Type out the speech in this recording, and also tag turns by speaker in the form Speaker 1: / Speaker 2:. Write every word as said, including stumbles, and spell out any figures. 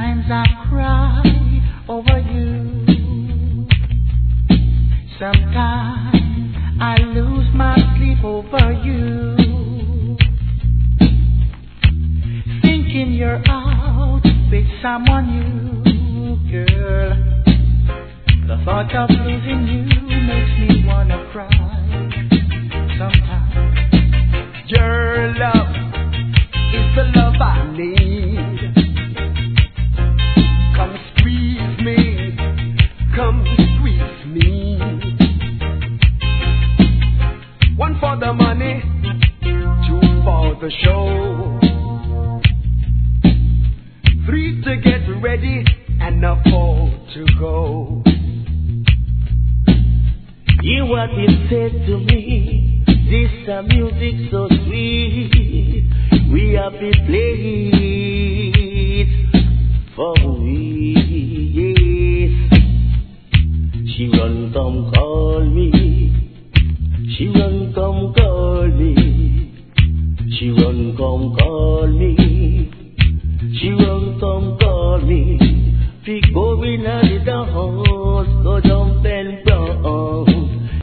Speaker 1: Sometimes I cry over you. Sometimes I lose my sleep over you. Thinking you're out with someone new, girl. The thought of losing you makes me wanna cry. Sometimes
Speaker 2: your love is the love I need. Come squeeze me, come squeeze me. One for the money, two for the show, three to get ready, and a four to go.
Speaker 3: Hear what he said to me. This a music so sweet. We have to play it for we. Yes. She run come call me. She run come call me. She run come call me. She run come call me. Be going out the home.